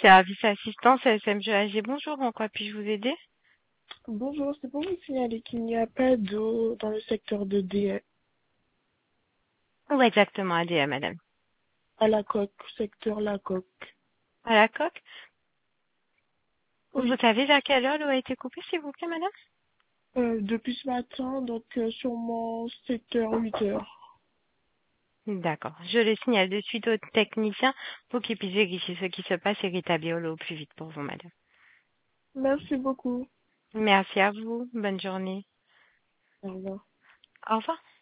Service assistance SMGAG, bonjour, en quoi puis-je vous aider? Bonjour, c'est pour vous signaler qu'il n'y a pas d'eau dans le secteur de D Où exactement ADA, madame? à la coque, secteur la coque. À la coque? Vous Oui, savez vers quelle heure l'eau a été coupée, s'il vous plaît, madame? depuis ce matin, donc sûrement 7h, 8h. D'accord. Je le signale de suite au technicien pour qu'il puisse vérifier ce qui se passe et rétablir l'eau au plus vite pour vous, madame. Merci beaucoup. Merci à vous. Bonne journée. Au revoir. Au revoir.